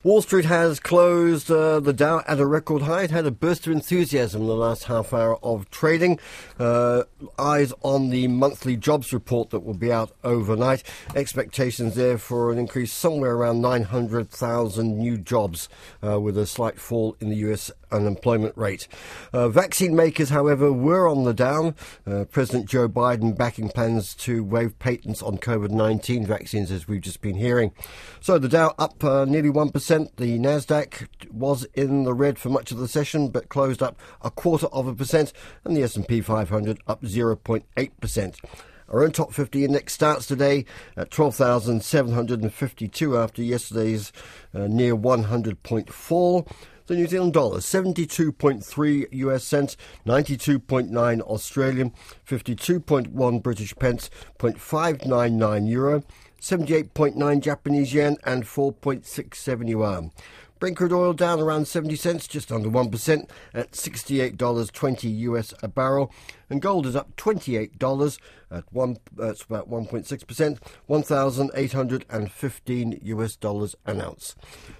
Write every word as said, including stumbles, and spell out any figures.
Wall Street has closed uh, the Dow at a record high. It had a burst of enthusiasm in the last half hour of trading. Uh, eyes on the monthly jobs report that will be out overnight. Expectations there for an increase somewhere around nine hundred thousand new jobs, uh, with a slight fall in the U S unemployment rate. Uh, vaccine makers, however, were on the down. Uh, President Joe Biden backing plans to waive patents on COVID nineteen vaccines, as we've just been hearing. So the Dow up uh, nearly one percent. The Nasdaq was in the red for much of the session, but closed up a quarter of a percent, and the S and P five hundred up zero point eight percent. Our own top fifty index starts today at twelve thousand seven hundred fifty-two after yesterday's uh, near one hundred point fall. The New Zealand dollar, seventy-two point three U S cents, ninety-two point nine Australian, fifty-two point one British pence, zero point five nine nine euro, seventy-eight point nine Japanese yen, and four point six seven yuan. Brent crude oil down around seventy cents, just under one percent, at sixty-eight dollars twenty U S a barrel. And gold is up twenty-eight dollars at one, that's about one point six percent, one thousand eight hundred fifteen U S dollars an ounce.